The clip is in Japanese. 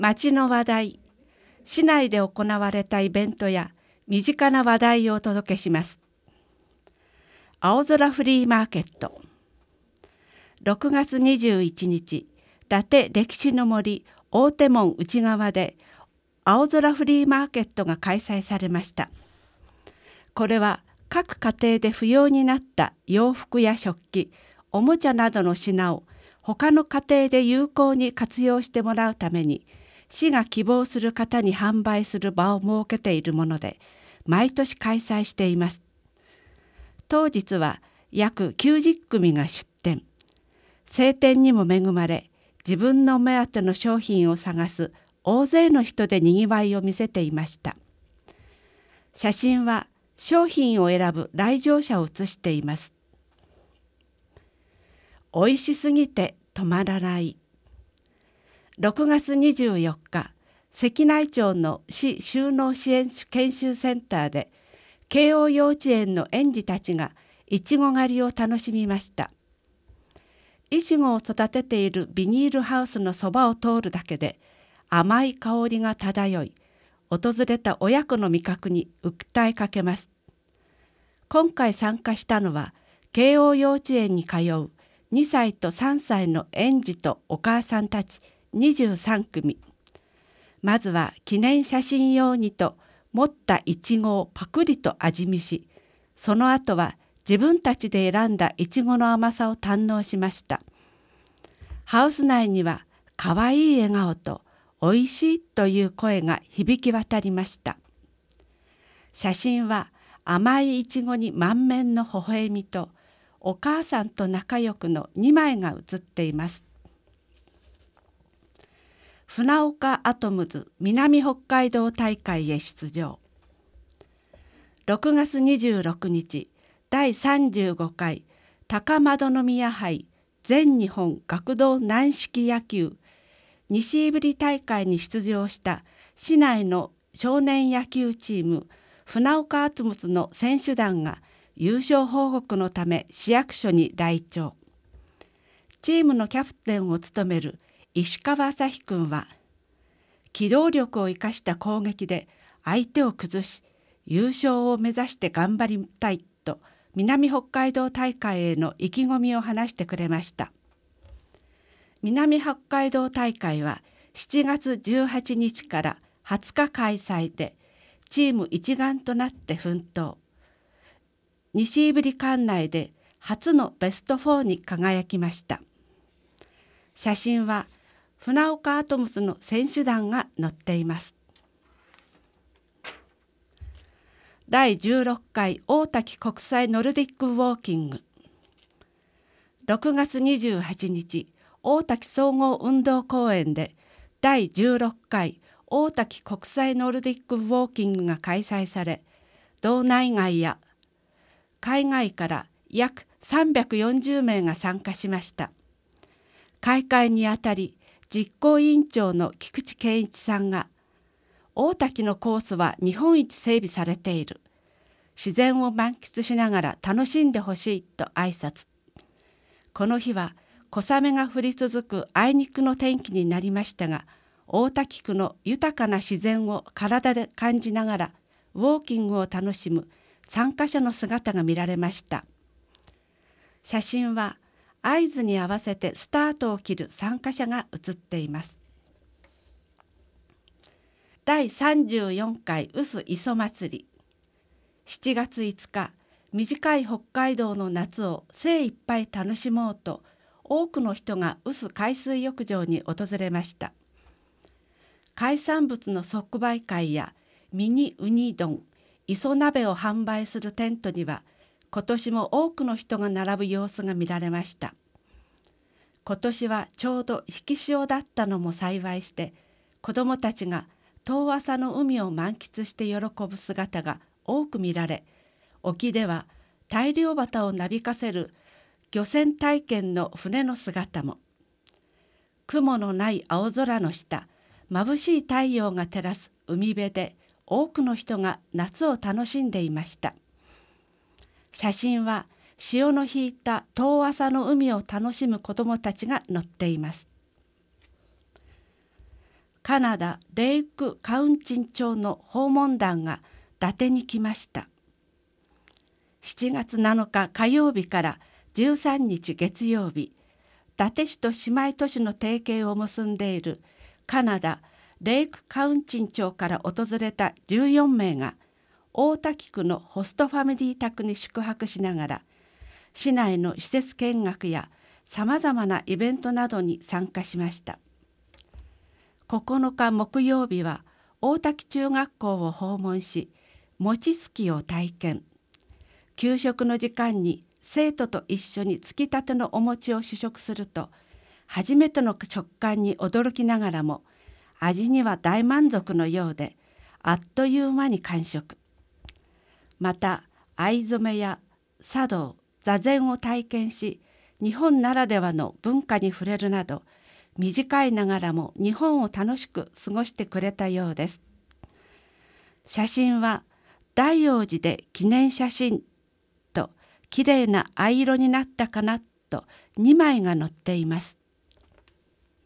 町の話題、市内で行われたイベントや身近な話題をお届けします。青空フリーマーケット。6月21日、伊達歴史の森大手門内側で青空フリーマーケットが開催されました。これは各家庭で不要になった洋服や食器、おもちゃなどの品を他の家庭で有効に活用してもらうために、市が希望する方に販売する場を設けているもので、毎年開催しています。当日は約90組が出店。晴天にも恵まれ、自分の目当ての商品を探す大勢の人でにぎわいを見せていました。写真は商品を選ぶ来場者を写しています。おいしすぎて止まらない。6月24日、関内町の市就農支援研修センターで、慶応幼稚園の園児たちがいちご狩りを楽しみました。いちごを育てているビニールハウスのそばを通るだけで甘い香りが漂い、訪れた親子の味覚に訴えかけます。今回参加したのは、慶応幼稚園に通う2歳と3歳の園児とお母さんたち23組。まずは記念写真用にと持ったいちごをパクリと味見し、その後は自分たちで選んだいちごの甘さを堪能しました。ハウス内にはかわいい笑顔とおいしいという声が響き渡りました。写真は甘いいちごに満面の微笑みとお母さんと仲良くの2枚が写っています。船岡アトムズ南北海道大会へ出場。6月26日、第35回高円宮杯全日本学童軟式野球西いぶり大会に出場した市内の少年野球チーム船岡アトムズの選手団が優勝報告のため市役所に来庁。チームのキャプテンを務める石川朝日君は、機動力を生かした攻撃で相手を崩し優勝を目指して頑張りたいと南北海道大会への意気込みを話してくれました。南北海道大会は7月18日から20日開催で、チーム一丸となって奮闘。西いぶり管内で初のベスト4に輝きました。写真は船岡アトムズの選手団が載っています。第16回大滝国際ノルディックウォーキング。6月28日、大滝総合運動公園で第16回大滝国際ノルディックウォーキングが開催され、道内外や海外から約340名が参加しました。開会にあたり、実行委員長の菊池健一さんが、大滝のコースは日本一整備されている。自然を満喫しながら楽しんでほしいと挨拶。この日は小雨が降り続くあいにくの天気になりましたが、大滝区の豊かな自然を体で感じながらウォーキングを楽しむ参加者の姿が見られました。写真は合図に合わせてスタートを切る参加者が写っています。第34回臼磯祭り。7月5日、短い北海道の夏を精一杯楽しもうと、多くの人が臼海水浴場に訪れました。海産物の即売会やミニウニ丼、磯鍋を販売するテントには、今年も多くの人が並ぶ様子が見られました。今年はちょうど引き潮だったのも幸いして、子どもたちが遠浅の海を満喫して喜ぶ姿が多く見られ、沖では大漁旗をなびかせる漁船体験の船の姿も。雲のない青空の下、眩しい太陽が照らす海辺で多くの人が夏を楽しんでいました。写真は潮の引いた遠浅の海を楽しむ子どもたちが載っています。 カナダレイクカウンチン町の訪問団が伊達に来ました。7月7日火曜日から13日月曜日、伊達市と姉妹都市の提携を結んでいるカナダレイクカウンチン町から訪れた14名が大滝区のホストファミリー宅に宿泊しながら、市内の施設見学やさまざまなイベントなどに参加しました。9日木曜日は大滝中学校を訪問し、餅つきを体験。給食の時間に生徒と一緒につきたてのお餅を試食すると、初めての食感に驚きながらも、味には大満足のようで、あっという間に完食。また、藍染めや茶道、座禅を体験し、日本ならではの文化に触れるなど、短いながらも日本を楽しく過ごしてくれたようです。写真は、大王寺で記念写真と、きれいな藍色になったかなと2枚が載っています。